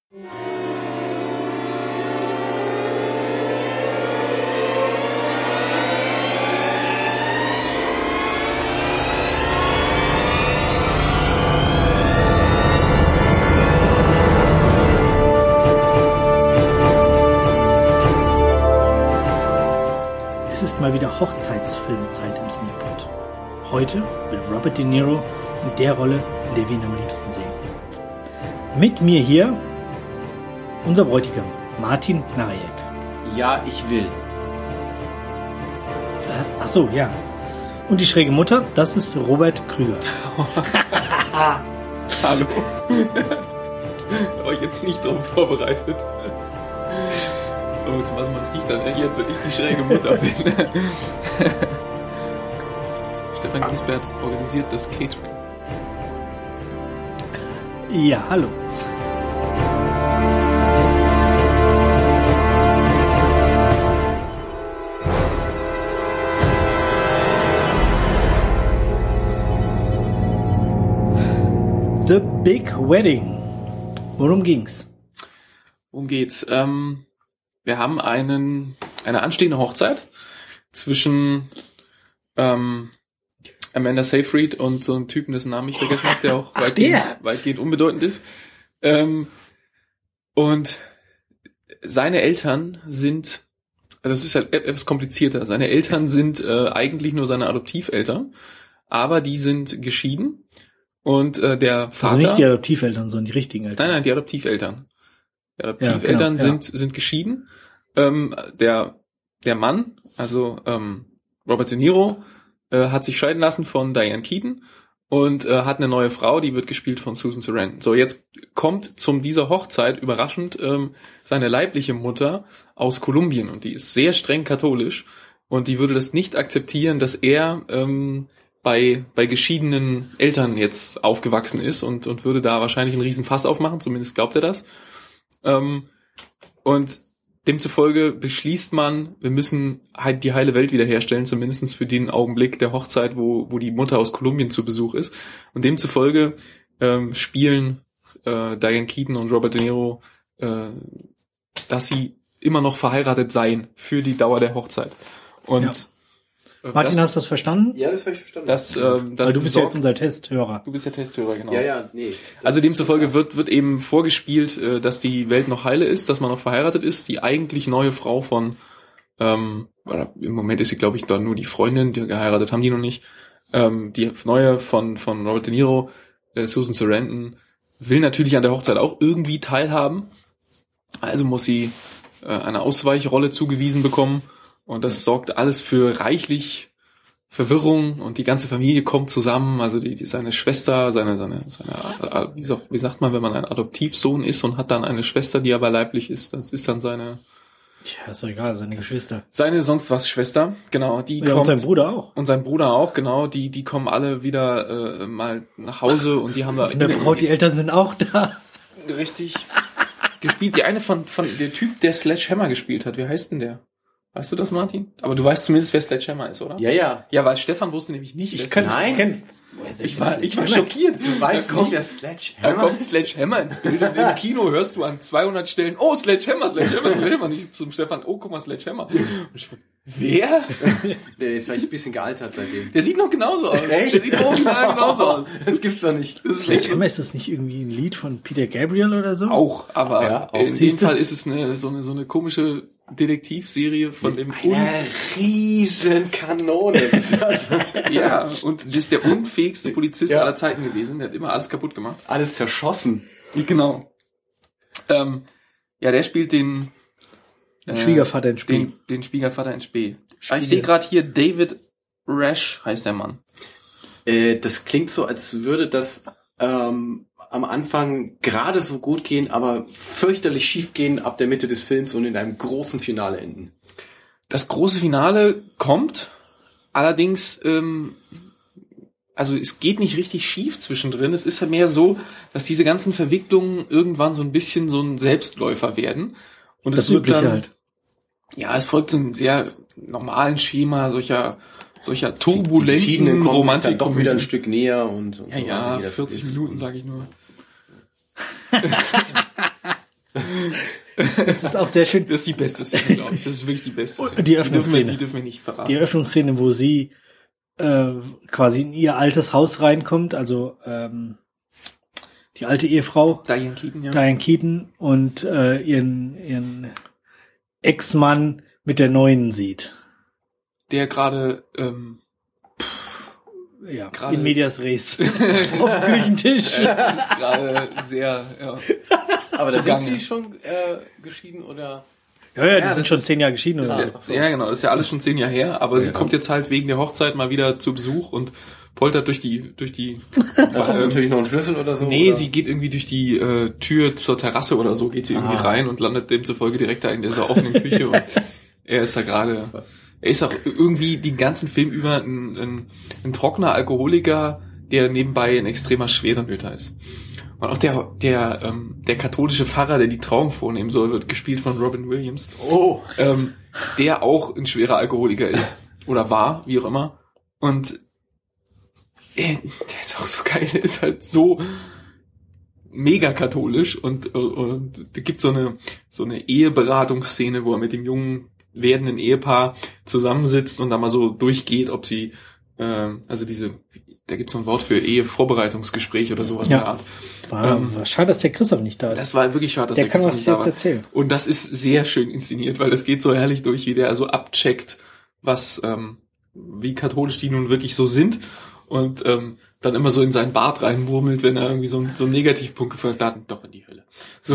Es ist mal wieder Hochzeitsfilmzeit im Sneakpot. Heute mit Robert De Niro in der Rolle, in der wir ihn am liebsten sehen. Mit mir hier unser Bräutigam, Martin Narejek. Ja, ich will. Was? Ach so, ja. Und die schräge Mutter, das ist Robert Krüger. Hallo. War ich jetzt nicht darauf vorbereitet. Aber was mache ich dann jetzt, wenn ich die schräge Mutter bin? Stefan Giesbert organisiert das Catering. Ja, hallo. The Big Wedding. Worum ging's? Worum geht's? Wir haben eine anstehende Hochzeit zwischen Amanda Seyfried und so einem Typen, dessen Namen ich vergessen habe, der auch weitgehend unbedeutend ist. Und seine Eltern sind, das ist halt etwas komplizierter, seine Eltern sind eigentlich nur seine Adoptiveltern, aber die sind geschieden und der Vater... Also nicht die Adoptiveltern, sondern die richtigen Eltern. Nein, die Adoptiveltern. Die Adoptiveltern sind geschieden. Der Mann, also Robert De Niro, hat sich scheiden lassen von Diane Keaton und hat eine neue Frau, die wird gespielt von Susan Sarandon. So, jetzt kommt dieser Hochzeit überraschend seine leibliche Mutter aus Kolumbien und die ist sehr streng katholisch und die würde das nicht akzeptieren, dass er bei geschiedenen Eltern jetzt aufgewachsen ist und würde da wahrscheinlich einen riesen Fass aufmachen, zumindest glaubt er das. Und demzufolge beschließt man, wir müssen halt die heile Welt wiederherstellen, zumindest für den Augenblick der Hochzeit, wo die Mutter aus Kolumbien zu Besuch ist. Und demzufolge spielen Diane Keaton und Robert De Niro, dass sie immer noch verheiratet seien für die Dauer der Hochzeit. Und Martin, hast du das verstanden? Ja, das habe ich verstanden. Weil du bist ja jetzt unser Testhörer. Du bist der Testhörer, genau. Ja, nee. Also demzufolge wird eben vorgespielt, dass die Welt noch heile ist, dass man noch verheiratet ist. Die eigentlich neue Frau von, im Moment ist sie, glaube ich, da nur die Freundin, die geheiratet haben die noch nicht. Die neue von Robert De Niro, Susan Sarandon, will natürlich an der Hochzeit auch irgendwie teilhaben. Also muss sie eine Ausweichrolle zugewiesen bekommen. Und das sorgt alles für reichlich Verwirrung und die ganze Familie kommt zusammen. Also seine Schwester, wie sagt man, wenn man ein Adoptivsohn ist und hat dann eine Schwester, die aber leiblich ist, das ist dann seine... Ja, ist doch egal, seine Geschwister. Seine sonst was Schwester, genau. Die kommt, und sein Bruder auch. Und sein Bruder auch, genau. Die kommen alle wieder mal nach Hause und die haben da... Die Eltern sind auch da. Richtig gespielt. Die eine von der Typ, der Sledgehammer gespielt hat. Wie heißt denn der? Weißt du das, Martin? Aber du weißt zumindest, wer Sledgehammer ist, oder? Ja. Ja, weil Stefan wusste nämlich nicht, wer Sledgehammer ist. Ich war schockiert. Du weißt nicht, wer Sledgehammer ist? Da kommt Sledgehammer ins Bild und im Kino hörst du an 200 Stellen, oh, Sledgehammer. Nicht zum Stefan, oh, guck mal, Sledgehammer. Wer? Der ist vielleicht ein bisschen gealtert seitdem. Der sieht noch genauso aus. Echt? Der sieht original genauso aus. Das gibt's doch nicht. Sledgehammer, ist das nicht irgendwie ein Lied von Peter Gabriel oder so? Auch, aber ja, in dem Fall ist es so eine komische Detektivserie von dem eine riesen Kanone. Ja, und das ist der unfähigste Polizist aller Zeiten gewesen. Der hat immer alles kaputt gemacht. Alles zerschossen. Genau. Der spielt den Schwiegervater in Spee. Den Schwiegervater in Spee. Ich sehe gerade hier, David Rash heißt der Mann. Das klingt so, als würde das am Anfang gerade so gut gehen, aber fürchterlich schief gehen ab der Mitte des Films und in einem großen Finale enden. Das große Finale kommt, allerdings, also es geht nicht richtig schief zwischendrin. Es ist ja mehr so, dass diese ganzen Verwicklungen irgendwann so ein bisschen so ein Selbstläufer werden. Und das es wird Übliche dann, halt. Ja, es folgt so einem sehr normalen Schema solcher turbulenten Romantik. Doch wieder ein Stück näher und ja, 40 Minuten, sage ich nur. Das ist auch sehr schön. Das ist die beste Szene, glaube ich. Das ist wirklich die beste Szene. Die Öffnungsszene. Die dürfen wir nicht verraten. Die Eröffnungsszene, wo sie quasi in ihr altes Haus reinkommt, also die alte Ehefrau Diane Keaton, ja. Diane Keaton und ihren Ex-Mann mit der neuen sieht. Der gerade Gerade in medias res auf dem Küchentisch. Das ist gerade sehr, ja. Aber da sind sie schon geschieden oder? Ja, die sind schon 10 Jahre geschieden oder so. Ja, genau, das ist ja alles schon 10 Jahre her, aber sie kommt jetzt halt wegen der Hochzeit mal wieder zu Besuch und poltert durch die natürlich noch einen Schlüssel oder so. Nee, oder? Sie geht irgendwie durch die Tür zur Terrasse oder so, geht sie irgendwie rein und landet demzufolge direkt da in dieser offenen Küche und er ist da gerade, er ist auch irgendwie den ganzen Film über ein trockener Alkoholiker, der nebenbei ein extremer Schweremüter ist. Und auch der katholische Pfarrer, der die Trauung vornehmen soll, wird gespielt von Robin Williams. Oh. Der auch ein schwerer Alkoholiker ist. Oder war, wie auch immer. Und der ist auch so geil, der ist halt so mega katholisch und da gibt so eine Eheberatungsszene, wo er mit dem jungen werdenden Ehepaar zusammensitzt und da mal so durchgeht, ob sie da gibt's so ein Wort für Ehevorbereitungsgespräch oder sowas in der Art. War schade, dass der Christoph nicht da ist. Das war wirklich schade, dass der Christoph nicht da war. Der kann was jetzt erzählen. Und das ist sehr schön inszeniert, weil das geht so herrlich durch, wie der also abcheckt, was wie katholisch die nun wirklich so sind und dann immer so in seinen Bart reinmurmelt, wenn er irgendwie so einen Negativpunkt gefunden hat, doch in die Hölle. So,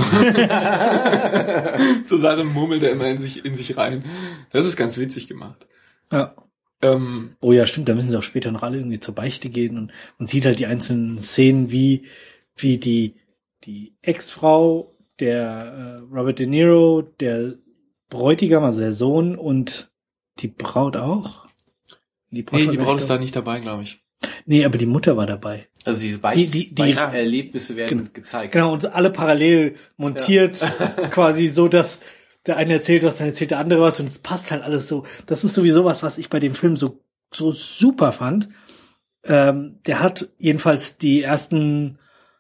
so Sachen murmelt er immer in sich rein. Das ist ganz witzig gemacht. Ja. Oh ja, stimmt, da müssen sie auch später noch alle irgendwie zur Beichte gehen und sieht halt die einzelnen Szenen, wie die Ex-Frau, der Robert De Niro, der Bräutigam, also der Sohn und die Braut auch. Die Braut ist da nicht dabei, glaube ich. Nee, aber die Mutter war dabei. Also die Erlebnisse werden gezeigt. Genau, und alle parallel montiert, quasi so, dass der eine erzählt was, dann erzählt der andere was und es passt halt alles so. Das ist sowieso was ich bei dem Film so super fand. Der hat jedenfalls die ersten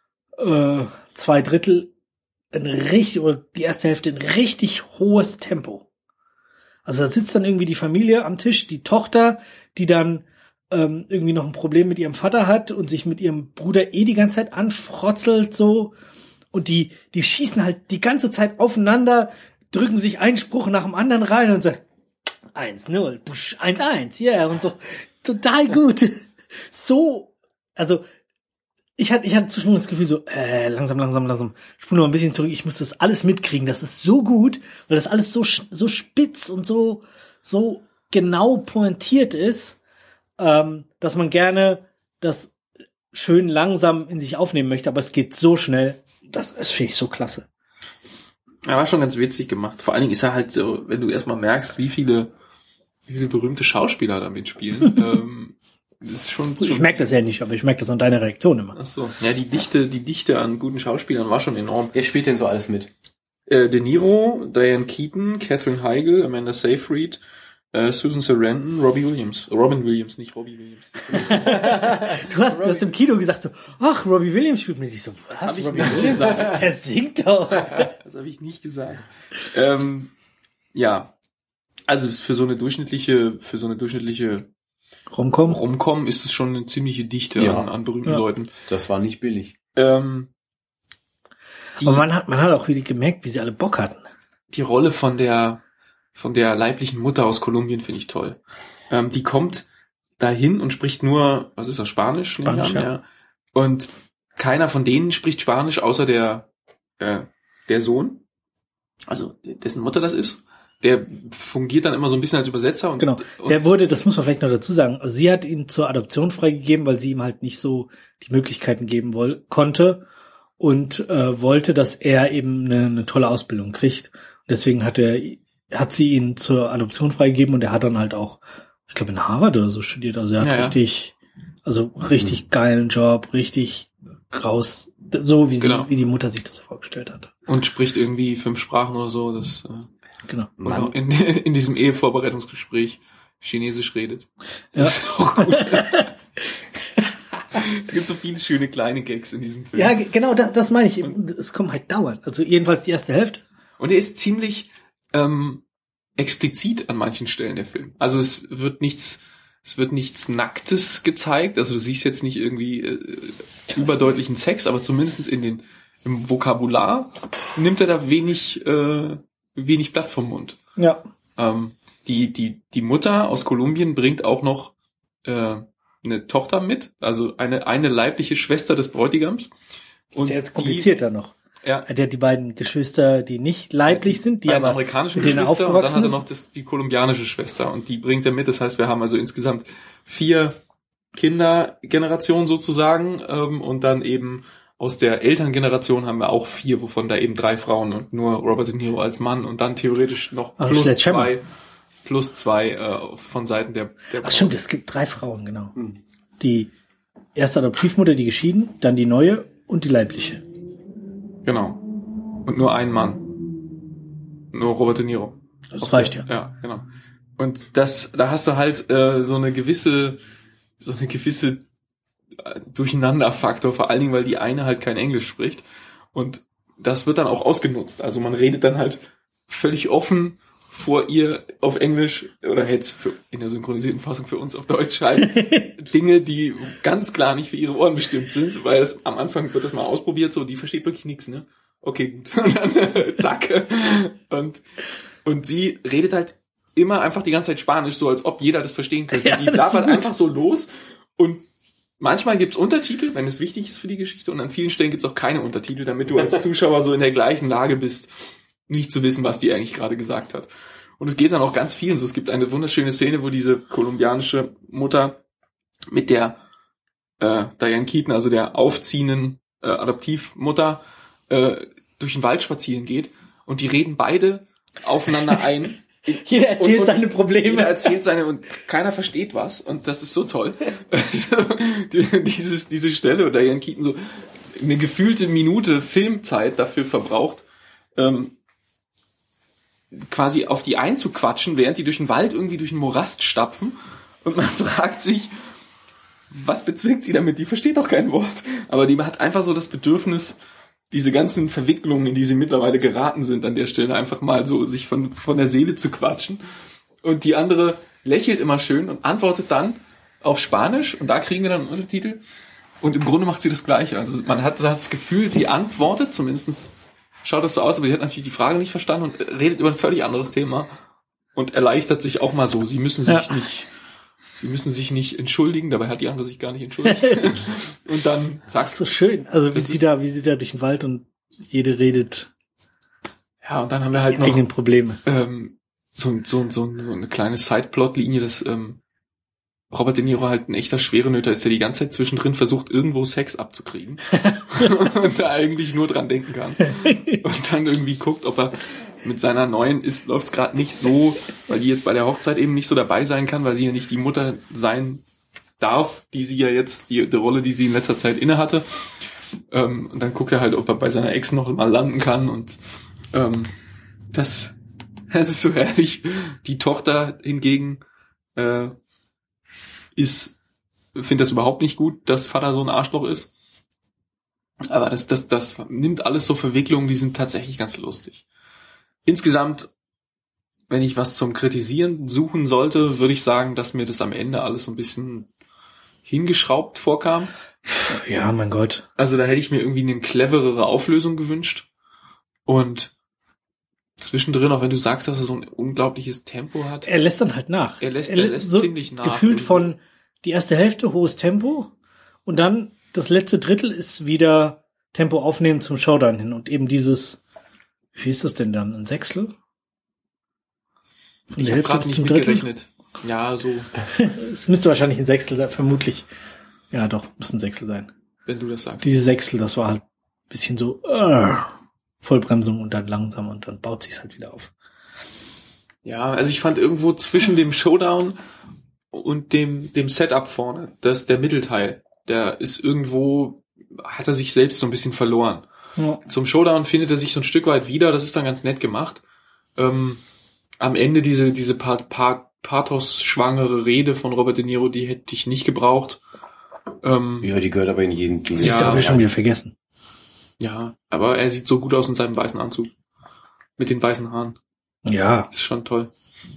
2/3 oder die erste Hälfte ein richtig hohes Tempo. Also da sitzt dann irgendwie die Familie am Tisch, die Tochter, die dann irgendwie noch ein Problem mit ihrem Vater hat und sich mit ihrem Bruder die ganze Zeit anfrotzelt so. Und die schießen halt die ganze Zeit aufeinander, drücken sich einen Spruch nach dem anderen rein und sagen 1-0, 1-1, yeah, und so. Total gut. So, also ich hatte zwischendurch das Gefühl so, langsam, spule noch ein bisschen zurück, ich muss das alles mitkriegen, das ist so gut, weil das alles so spitz und so genau pointiert ist, dass man gerne das schön langsam in sich aufnehmen möchte, aber es geht so schnell, das finde ich so klasse. Er war schon ganz witzig gemacht. Vor allen Dingen ist er halt so, wenn du erstmal merkst, wie viele berühmte Schauspieler da mitspielen. Das ist schon. Ich merke das ja nicht, aber ich merke das an deiner Reaktion immer. Ach so. Ja, die Dichte an guten Schauspielern war schon enorm. Wer spielt denn so alles mit? De Niro, Diane Keaton, Katherine Heigl, Amanda Seyfried, Susan Sarandon, Robin Williams, nicht Robbie Williams. Du hast im Kino gesagt so, ach, Robbie Williams spielt mit. Ich so, was habe ich Robbie nicht Williams? gesagt? Der singt doch. Das habe ich nicht gesagt. Ja, also für so eine durchschnittliche Rom-Com ist es schon eine ziemliche Dichte an berühmten Leuten. Das war nicht billig. Aber man hat auch wieder gemerkt, wie sie alle Bock hatten. Die Rolle von der leiblichen Mutter aus Kolumbien finde ich toll. Die kommt dahin und spricht nur, was ist das, Spanisch? Ja. Und keiner von denen spricht Spanisch, außer der Sohn, also dessen Mutter das ist. Der fungiert dann immer so ein bisschen als Übersetzer. Und, genau, der wurde, das muss man vielleicht noch dazu sagen, also sie hat ihn zur Adoption freigegeben, weil sie ihm halt nicht so die Möglichkeiten geben konnte und wollte, dass er eben eine tolle Ausbildung kriegt. Und deswegen hat sie ihn zur Adoption freigegeben und er hat dann halt auch, ich glaube in Harvard oder so studiert, also er hat richtig geilen Job, richtig raus, so wie wie die Mutter sich das vorgestellt hat. Und spricht irgendwie 5 Sprachen oder so, das genau. Und auch in diesem Ehevorbereitungsgespräch Chinesisch redet. Das ist auch gut. Es gibt so viele schöne kleine Gags in diesem Film. Ja, genau, das meine ich. Und es kommt halt dauernd. Also jedenfalls die erste Hälfte. Und er ist ziemlich explizit an manchen Stellen, der Film. Also es wird nichts Nacktes gezeigt. Also du siehst jetzt nicht irgendwie überdeutlichen Sex, aber zumindest im Vokabular nimmt er da wenig Blatt vom Mund. Ja. Die Mutter aus Kolumbien bringt auch noch eine Tochter mit, also eine leibliche Schwester des Bräutigams. Und ist ja jetzt komplizierter noch. Ja. Der hat die beiden Geschwister, die nicht leiblich sind, die aber amerikanischen mit denen Geschwister, und dann hat er ist. noch die kolumbianische Schwester und die bringt er mit. Das heißt, wir haben also insgesamt 4 Kindergenerationen sozusagen und dann eben aus der Elterngeneration haben wir auch 4, wovon da eben 3 Frauen und nur Robert De Niro als Mann und dann theoretisch noch plus zwei von Seiten der Ach stimmt, es gibt 3 Frauen, genau. Die erste Adoptivmutter, die geschieden, dann die neue und die leibliche. Genau. Und nur ein Mann. Nur Robert De Niro. Das reicht ja. Ja, genau. Und da hast du halt so eine gewisse Durcheinanderfaktor, vor allen Dingen, weil die eine halt kein Englisch spricht. Und das wird dann auch ausgenutzt. Also man redet dann halt völlig offen vor ihr auf Englisch oder jetzt in der synchronisierten Fassung für uns auf Deutsch halt Dinge, die ganz klar nicht für ihre Ohren bestimmt sind, weil es am Anfang wird das mal ausprobiert, so die versteht wirklich nichts, ne? Okay, gut. Und dann zack. Und sie redet halt immer einfach die ganze Zeit Spanisch, so als ob jeder das verstehen könnte. Ja, die labert einfach so los und manchmal gibt's Untertitel, wenn es wichtig ist für die Geschichte, und an vielen Stellen gibt's auch keine Untertitel, damit du als Zuschauer so in der gleichen Lage bist, nicht zu wissen, was die eigentlich gerade gesagt hat. Und es geht dann auch ganz vielen so. Es gibt eine wunderschöne Szene, wo diese kolumbianische Mutter mit der Diane Keaton, also der aufziehenden Adoptivmutter, durch den Wald spazieren geht und die reden beide aufeinander ein. Jeder erzählt seine Probleme. Jeder erzählt seine und keiner versteht was und das ist so toll. diese Stelle, oder Diane Keaton so eine gefühlte Minute Filmzeit dafür verbraucht, quasi auf die einzuquatschen, während die durch den Wald irgendwie durch den Morast stapfen und man fragt sich, was bezweckt sie damit? Die versteht doch kein Wort. Aber die hat einfach so das Bedürfnis, diese ganzen Verwicklungen, in die sie mittlerweile geraten sind, an der Stelle einfach mal so sich von der Seele zu quatschen. Und die andere lächelt immer schön und antwortet dann auf Spanisch und da kriegen wir dann einen Untertitel. Und im Grunde macht sie das Gleiche. Also man hat das Gefühl, sie antwortet, zumindest schaut das so aus, aber sie hat natürlich die Frage nicht verstanden und redet über ein völlig anderes Thema und erleichtert sich auch mal so. Sie müssen sich nicht entschuldigen, dabei hat die andere sich gar nicht entschuldigt. Und dann sagst du so schön, also wie sie da durch den Wald und jede redet. Ja, und dann haben wir halt noch eigenen Probleme. So eine kleine Sideplot-Linie, dass Robert De Niro halt ein echter Schwerenöter ist, der die ganze Zeit zwischendrin versucht, irgendwo Sex abzukriegen und da eigentlich nur dran denken kann. Und dann irgendwie guckt, ob er mit seiner neuen läuft's gerade nicht so, weil die jetzt bei der Hochzeit eben nicht so dabei sein kann, weil sie ja nicht die Mutter sein darf, die sie ja jetzt, die Rolle, die sie in letzter Zeit inne hatte. Und dann guckt er halt, ob er bei seiner Ex noch mal landen kann und das ist so herrlich. Die Tochter hingegen finde das überhaupt nicht gut, dass Vater so ein Arschloch ist. Aber das nimmt alles so Verwicklungen, die sind tatsächlich ganz lustig. Insgesamt, wenn ich was zum Kritisieren suchen sollte, würde ich sagen, dass mir das am Ende alles so ein bisschen hingeschraubt vorkam. Ja, mein Gott. Also da hätte ich mir irgendwie eine cleverere Auflösung gewünscht. Und zwischendrin, auch wenn du sagst, dass er so ein unglaubliches Tempo hat. Er lässt dann halt nach. Er lässt so ziemlich nach. Gefühlt von die erste Hälfte hohes Tempo und dann das letzte Drittel ist wieder Tempo aufnehmen zum Showdown hin. Und eben dieses, wie ist das denn dann? Ein Sechstel? Ich habe gerade nicht mitgerechnet. Ja, so. Es müsste wahrscheinlich ein Sechstel sein, vermutlich. Ja, doch, muss ein Sechstel sein. Wenn du das sagst. Diese Sechstel, das war halt ein bisschen so Vollbremsung und dann langsam und dann baut sich's halt wieder auf. Ja, also ich fand irgendwo zwischen dem Showdown und dem Setup vorne, der Mittelteil, der ist irgendwo, hat er sich selbst so ein bisschen verloren. Ja. Zum Showdown findet er sich so ein Stück weit wieder, das ist dann ganz nett gemacht. Am Ende diese pathos-schwangere Rede von Robert De Niro, die hätte ich nicht gebraucht. Ja, die gehört aber in jeden. Das habe ich schon wieder vergessen. Ja, aber er sieht so gut aus in seinem weißen Anzug. Mit den weißen Haaren. Ja. Das ist schon toll.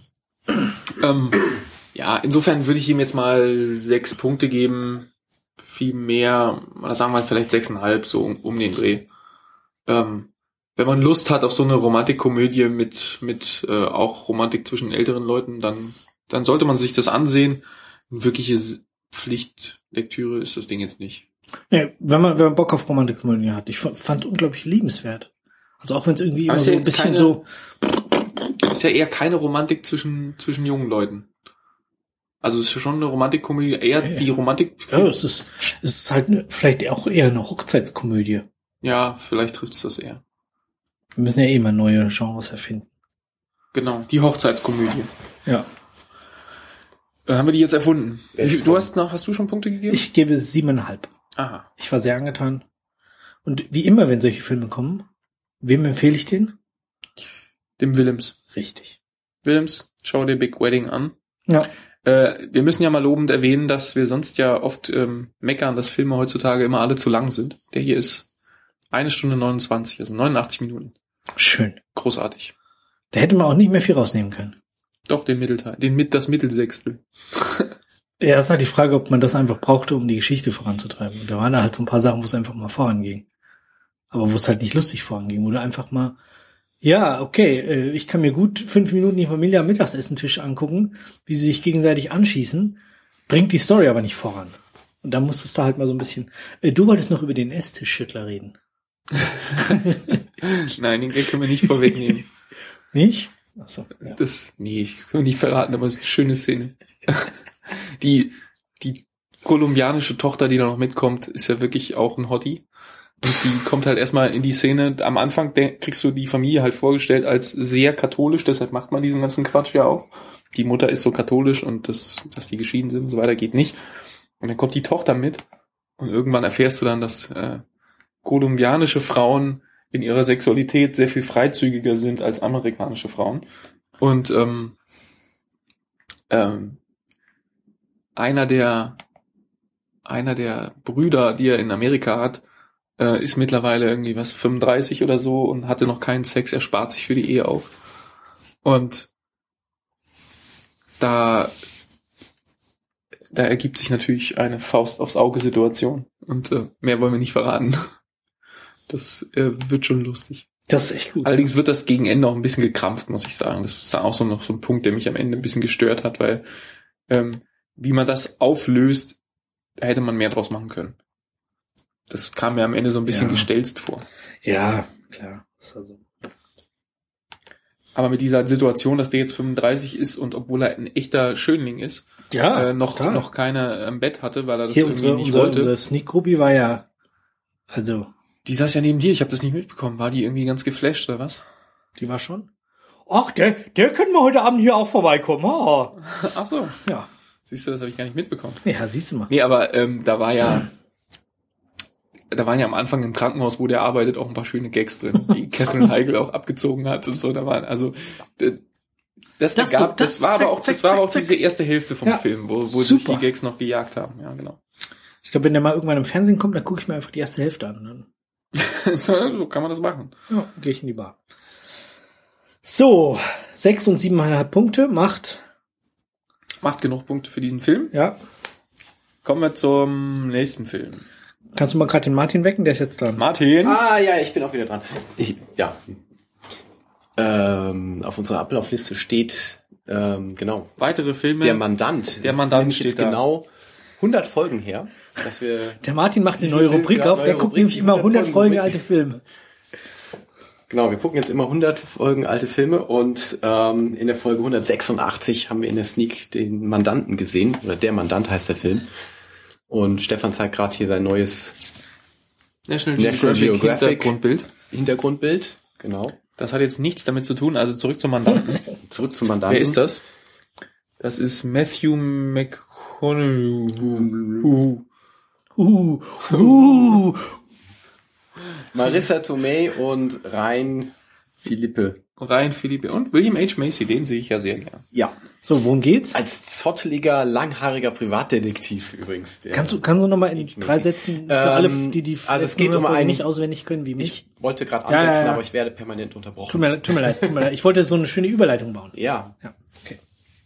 Ja, insofern würde ich ihm jetzt mal 6 Punkte geben. Viel mehr, oder sagen wir vielleicht 6,5, so um den Dreh. Wenn man Lust hat auf so eine Romantikkomödie mit auch Romantik zwischen älteren Leuten, dann sollte man sich das ansehen. Eine wirkliche Pflichtlektüre ist das Ding jetzt nicht. Ja, wenn man Bock auf Romantikkomödie hat. Ich fand unglaublich liebenswert. Also auch wenn es irgendwie immer so ein bisschen so... Ist ja eher keine Romantik zwischen jungen Leuten. Also es ist schon eine Romantikkomödie, eher die Romantik... Ja, es ist halt vielleicht auch eher eine Hochzeitskomödie. Ja, vielleicht trifft es das eher. Wir müssen ja eh mal neue Genres erfinden. Genau, die Hochzeitskomödie. Ja. Haben wir die jetzt erfunden? Hast du schon Punkte gegeben? Ich gebe 7,5. Aha. Ich war sehr angetan. Und wie immer, wenn solche Filme kommen, wem empfehle ich den? Dem Willems. Richtig. Willems, schau dir Big Wedding an. Ja. Wir müssen ja mal lobend erwähnen, dass wir sonst ja oft meckern, dass Filme heutzutage immer alle zu lang sind. Der hier ist 1 Stunde 29, also 89 Minuten. Schön. Großartig. Da hätte man auch nicht mehr viel rausnehmen können. Doch, den Mittelteil. Das Mittelsechstel. Ja, das ist halt die Frage, ob man das einfach brauchte, um die Geschichte voranzutreiben. Und da waren da halt so ein paar Sachen, wo es einfach mal voranging. Aber wo es halt nicht lustig voranging, wo du einfach mal, ja, okay, ich kann mir gut 5 Minuten die Familie am Mittagsessentisch angucken, wie sie sich gegenseitig anschießen, bringt die Story aber nicht voran. Und da musstest du halt mal so ein bisschen, du wolltest noch über den Esstischschüttler reden. Nein, den Gag können wir nicht vorwegnehmen. Nicht? Ach so, ja. Ich kann nicht verraten, aber es ist eine schöne Szene. Die kolumbianische Tochter, die da noch mitkommt, ist ja wirklich auch ein Hottie. Und die kommt halt erstmal in die Szene. Am Anfang kriegst du die Familie halt vorgestellt als sehr katholisch, deshalb macht man diesen ganzen Quatsch ja auch. Die Mutter ist so katholisch und dass die geschieden sind und so weiter geht nicht. Und dann kommt die Tochter mit und irgendwann erfährst du dann, dass kolumbianische Frauen in ihrer Sexualität sehr viel freizügiger sind als amerikanische Frauen. Und einer der Brüder, die er in Amerika hat, ist mittlerweile irgendwie 35 oder so und hatte noch keinen Sex, er spart sich für die Ehe auf. Und da ergibt sich natürlich eine Faust aufs Auge Situation. Und mehr wollen wir nicht verraten. Das wird schon lustig. Das ist echt gut. Allerdings wird das gegen Ende auch ein bisschen gekrampft, muss ich sagen. Das ist dann auch noch so ein Punkt, der mich am Ende ein bisschen gestört hat, weil wie man das auflöst, da hätte man mehr draus machen können. Das kam mir am Ende so ein bisschen gestelzt vor. Ja, klar. Das ist also. Aber mit dieser Situation, dass der jetzt 35 ist und obwohl er ein echter Schönling ist, noch keine im Bett hatte, weil er das irgendwie nicht wollte. Unser Sneak-Gruppi war ja, also. Die saß ja neben dir, ich habe das nicht mitbekommen. War die irgendwie ganz geflasht oder was? Die war schon? Ach, der können wir heute Abend hier auch vorbeikommen. Oh. Ach so. Ja. Siehst du, das habe ich gar nicht mitbekommen. Ja, siehst du mal. Nee, aber da waren ja am Anfang im Krankenhaus, wo der arbeitet, auch ein paar schöne Gags drin, die Catherine Heigl auch abgezogen hat und so. Da waren das war aber auch diese erste Hälfte vom Film, wo sich die Gags noch gejagt haben. Ja, genau. Ich glaube, wenn der mal irgendwann im Fernsehen kommt, dann gucke ich mir einfach die erste Hälfte an. Dann so kann man das machen. Ja, gehe ich in die Bar. So, 6 und 7,5 Punkte macht genug Punkte für diesen Film. Ja. Kommen wir zum nächsten Film. Kannst du mal gerade den Martin wecken? Der ist jetzt dran. Martin? Ah, ja, ich bin auch wieder dran. Auf unserer Ablaufliste steht, genau. Weitere Filme. Der Mandant. Der Mandant steht jetzt da. Genau 100 Folgen her, dass wir... Der Martin macht eine neue Rubrik auf. Der guckt nämlich immer 100 Folgen alte Filme. Genau, wir gucken jetzt immer 100 Folgen alte Filme und in der Folge 186 haben wir in der Sneak den Mandanten gesehen, oder Der Mandant heißt der Film. Und Stefan zeigt gerade hier sein neues National Geographic Hintergrundbild, genau. Das hat jetzt nichts damit zu tun, also zurück zum Mandanten. Wer ist das? Das ist Matthew McConaughey. Marissa Tomei und Ryan Philippe. Ryan Philippe und William H. Macy, den sehe ich ja sehr gern. Ja. So, worum geht's? Als zotteliger, langhaariger Privatdetektiv übrigens. Kannst du nochmal in 3 Sätzen für alle, die also es geht um Folge einen nicht auswendig können, wie mich? Ich wollte gerade ansetzen, ja. aber ich werde permanent unterbrochen. Tut mir leid. Ich wollte so eine schöne Überleitung bauen. Ja. Okay.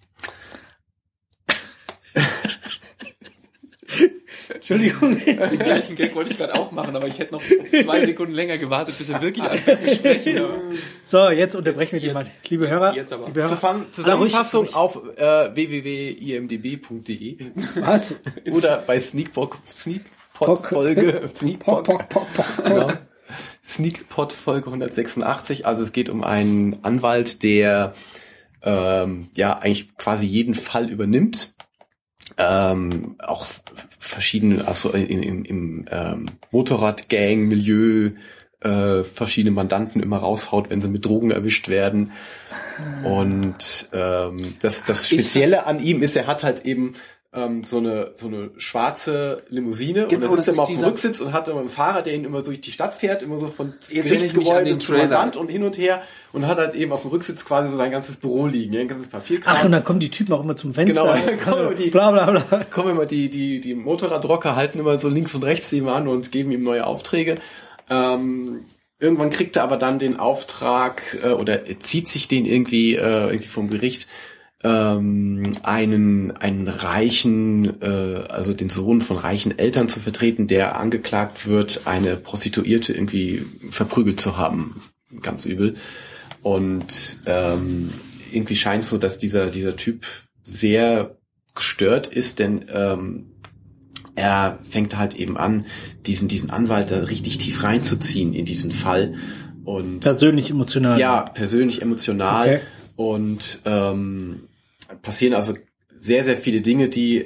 Entschuldigung. Den gleichen Gag wollte ich gerade auch machen, aber ich hätte noch 2 Sekunden länger gewartet, bis er wirklich anfängt zu sprechen. So, jetzt unterbrechen wir die mal. Liebe Hörer. Jetzt aber. Liebe Hörer. Zusammenfassung auf www.imdb.de. Was? Oder bei Sneakpot Folge. Genau. Sneakpot Folge 186. Also es geht um einen Anwalt, der eigentlich quasi jeden Fall übernimmt. Auch verschiedene, also im Motorradgang-Milieu verschiedene Mandanten immer raushaut, wenn sie mit Drogen erwischt werden. Und das Spezielle an ihm ist, er hat halt eben so eine schwarze Limousine, genau, und er sitzt immer auf dem dieser Rücksitz und hat immer einen Fahrer, der ihn immer durch die Stadt fährt, immer so von Gerichtsgebäude zu Mandant und hin und her, und hat halt eben auf dem Rücksitz quasi so sein ganzes Büro liegen, ein ganzes Papierkram. Ach, und dann kommen die Typen auch immer zum Fenster. Genau, dann kommen bla bla bla. Kommen immer die Motorradrocker, halten immer so links und rechts ihm an und geben ihm neue Aufträge. Irgendwann kriegt er aber dann den Auftrag, oder er zieht sich den irgendwie vom Gericht, einen reichen, also den Sohn von reichen Eltern zu vertreten, der angeklagt wird, eine Prostituierte irgendwie verprügelt zu haben. Ganz übel. Und irgendwie scheint es so, dass dieser Typ sehr gestört ist, denn er fängt halt eben an, diesen Anwalt da richtig tief reinzuziehen in diesen Fall. Und persönlich emotional. Ja, persönlich emotional. Okay. Und passieren also sehr, sehr viele Dinge, die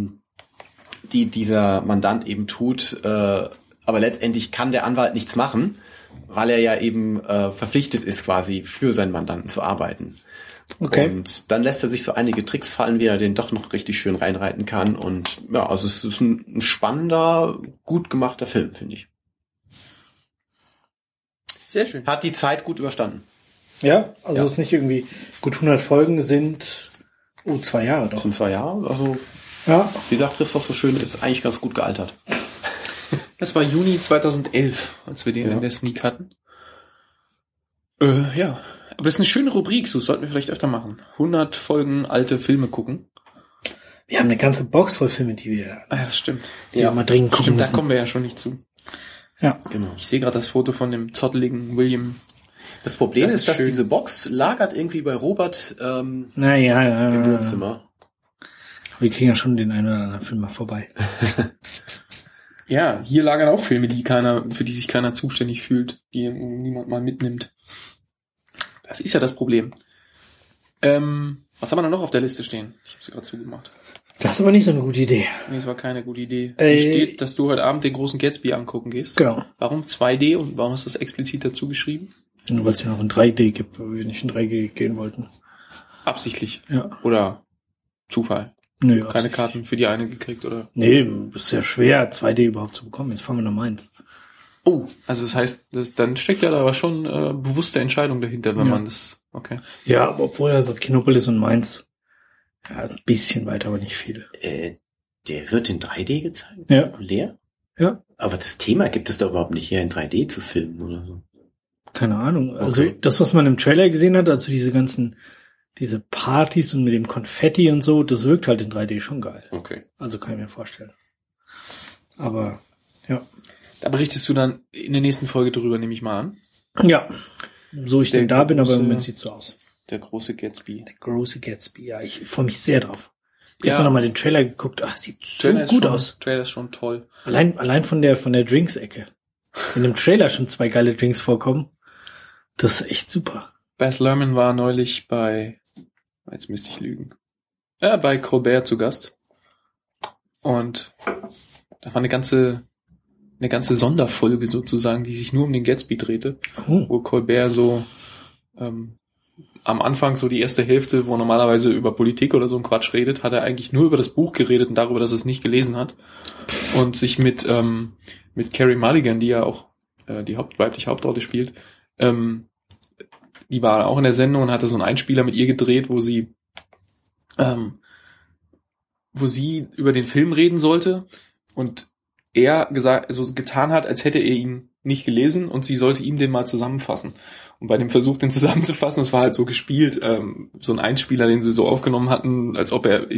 dieser Mandant eben tut. Aber letztendlich kann der Anwalt nichts machen, weil er ja eben verpflichtet ist, quasi für seinen Mandanten zu arbeiten. Okay. Und dann lässt er sich so einige Tricks fallen, wie er den doch noch richtig schön reinreiten kann. Und ja, also es ist ein spannender, gut gemachter Film, finde ich. Sehr schön. Hat die Zeit gut überstanden. Ja, also es ist nicht irgendwie, gut, 100 Folgen sind 2 Jahre doch. Das sind 2 Jahre, also ja. Wie sagt Christoph so schön, ist eigentlich ganz gut gealtert. Das war Juni 2011, als wir den in der Sneak hatten. Ja, aber das ist eine schöne Rubrik, so sollten wir vielleicht öfter machen. 100 Folgen alte Filme gucken. Wir haben eine ganze Box voll Filme, die wir Das stimmt. wir mal dringend gucken Stimmt, da müssen. kommen wir ja schon nicht zu. Ja. Genau. Ich sehe gerade das Foto von dem zotteligen William. Das Problem Das ist, ist dass schön. diese Box lagert irgendwie bei Robert im Naja, Wohnzimmer. wir kriegen ja schon den einen oder anderen Film mal vorbei. Ja, hier lagern auch Filme, für die sich keiner zuständig fühlt, die niemand mal mitnimmt. Das ist ja das Problem. Was haben wir da noch auf der Liste stehen? Ich habe sie gerade zugemacht. Das ist aber nicht so eine gute Idee. Nee, das war keine gute Idee. Hier steht, dass du heute Abend den großen Gatsby angucken gehst. Genau. Warum 2D und warum hast du das explizit dazu geschrieben? Nur weil es ja noch in 3D gibt, weil wir nicht in 3D gehen wollten. Absichtlich. Ja. Oder Zufall. Nö, Keine absolut. Karten für die eine gekriegt, oder? Nee, ist ja schwer, 2D überhaupt zu bekommen. Jetzt fahren wir nach Mainz. Oh, also das heißt, dann steckt ja da aber schon bewusste Entscheidung dahinter, wenn Ja. man das, okay. Ja, aber obwohl also Kinopolis und Mainz, ja, ein bisschen weiter, aber nicht viel. Der wird in 3D gezeigt? Ja. Leer? Ja. Aber das Thema gibt es da überhaupt nicht, hier in 3D zu filmen oder so. Keine Ahnung. Also Okay. das, was man im Trailer gesehen hat, also diese Partys und mit dem Konfetti und so, das wirkt halt in 3D schon geil. Okay. Also kann ich mir vorstellen. Aber, ja. Da berichtest du dann in der nächsten Folge drüber, nehme ich mal an. Ja. So ich Der denn da bin, aber im große- Moment sieht's so aus. Der große Gatsby. Der große Gatsby, ja, ich freue mich sehr drauf. Gestern noch mal den Trailer geguckt, sieht so Trailer ist gut schon, aus. Trailer ist schon toll. Allein von der Drinks-Ecke. In dem Trailer schon 2 geile Drinks vorkommen. Das ist echt super. Baz Luhrmann war neulich jetzt müsste ich lügen. Bei Colbert zu Gast. Und da war eine ganze Sonderfolge sozusagen, die sich nur um den Gatsby drehte, Oh. wo Colbert so am Anfang so die erste Hälfte, wo er normalerweise über Politik oder so ein Quatsch redet, hat er eigentlich nur über das Buch geredet und darüber, dass er es nicht gelesen hat. Und sich mit Carey Mulligan, die ja auch die weibliche Hauptrolle spielt, die war auch in der Sendung und hatte so einen Einspieler mit ihr gedreht, wo sie über den Film reden sollte und er getan hat, als hätte er ihn nicht gelesen und sie sollte ihm den mal zusammenfassen. Und bei dem Versuch, den zusammenzufassen, das war halt so gespielt, so ein Einspieler, den sie so aufgenommen hatten, als ob er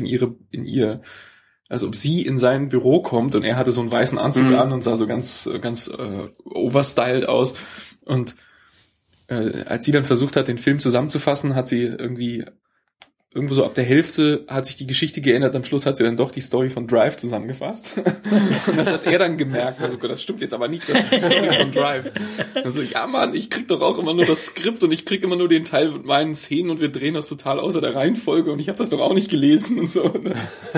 als ob sie in sein Büro kommt und er hatte so einen weißen Anzug an und sah so ganz overstyled aus. Und als sie dann versucht hat, den Film zusammenzufassen, hat sie irgendwo so ab der Hälfte hat sich die Geschichte geändert. Am Schluss hat sie dann doch die Story von Drive zusammengefasst. Und das hat er dann gemerkt. Also, das stimmt jetzt aber nicht, das ist die Story von Drive. Also, ja Mann, ich krieg doch auch immer nur das Skript und ich krieg immer nur den Teil mit meinen Szenen und wir drehen das total außer der Reihenfolge und ich habe das doch auch nicht gelesen und so. Und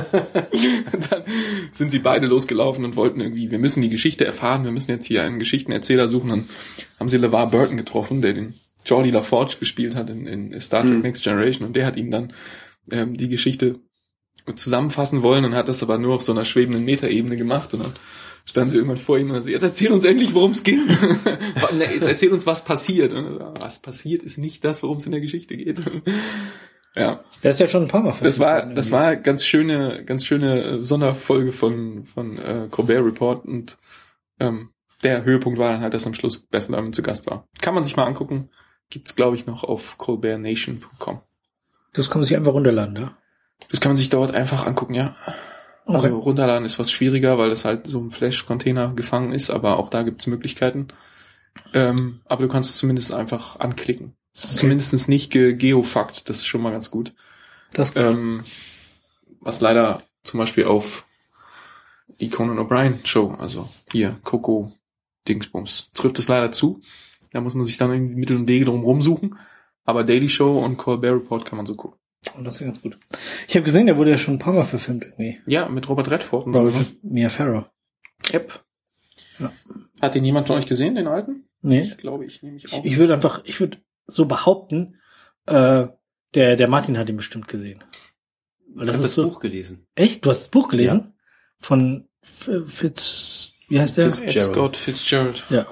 dann sind sie beide losgelaufen und wollten irgendwie, wir müssen die Geschichte erfahren, wir müssen jetzt hier einen Geschichtenerzähler suchen. Dann haben sie LeVar Burton getroffen, der den Geordi LaForge gespielt hat in Star Trek Next Generation und der hat ihm dann die Geschichte zusammenfassen wollen und hat das aber nur auf so einer schwebenden Metaebene gemacht und dann standen sie irgendwann vor ihm und jetzt erzähl uns endlich, worum es ging. Jetzt erzähl uns, was passiert. Und was passiert, ist nicht das, worum es in der Geschichte geht. Ja. Das ist ja schon ein paar Mal das war ganz schöne Sonderfolge von Colbert Report und der Höhepunkt war dann halt, dass am Schluss Baz Luhrmann zu Gast war. Kann man sich mal angucken. Gibt's, glaube ich, noch auf colbertnation.com. Das kann man sich einfach runterladen, ja? Das kann man sich dort einfach angucken, ja. Okay. Also runterladen ist was schwieriger, weil das halt so ein Flash-Container gefangen ist, aber auch da gibt's Möglichkeiten. Aber du kannst es zumindest einfach anklicken. Es ist zumindest nicht geofuckt, das ist schon mal ganz gut. Das was leider zum Beispiel auf die Conan O'Brien Show, also hier, Coco Dingsbums, trifft es leider zu. Da muss man sich dann irgendwie Mittel und Wege drum rumsuchen. Aber Daily Show und Colbert Report kann man so gucken. Und das ist ganz gut. Ich habe gesehen, der wurde ja schon ein paar Mal verfilmt irgendwie. Ja, mit Robert Redford und so. Mia Farrow. Yep. Ja. Hat den jemand von euch gesehen, den alten? Nee. Ich glaube, ich nehme mich auch. Ich würde so behaupten, der Martin hat ihn bestimmt gesehen. Weil das ist das Buch gelesen. Echt? Du hast das Buch gelesen? Ja. Von wie heißt der? Scott Fitzgerald. Ja.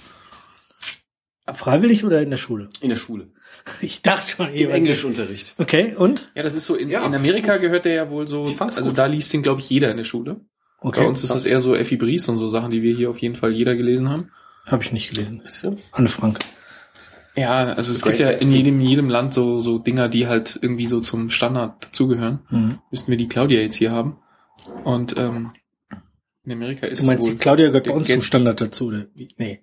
Freiwillig oder in der Schule? In der Schule. Ich dachte schon im Englischunterricht. Okay, und? Ja, das ist so, in Amerika gehört der ja wohl so, also gut. Da liest den, glaube ich, jeder in der Schule. Okay. Bei uns ist das eher so Effi Briest und so Sachen, die wir hier auf jeden Fall jeder gelesen haben. Habe ich nicht gelesen. Anne Frank. Ja, also es gibt ja in jedem Land so Dinger, die halt irgendwie so zum Standard dazugehören. Mhm. Müssten wir die Claudia jetzt hier haben. Und in Amerika ist es wohl... Du meinst, die Claudia gehört bei uns zum Standard dazu, oder? Nee.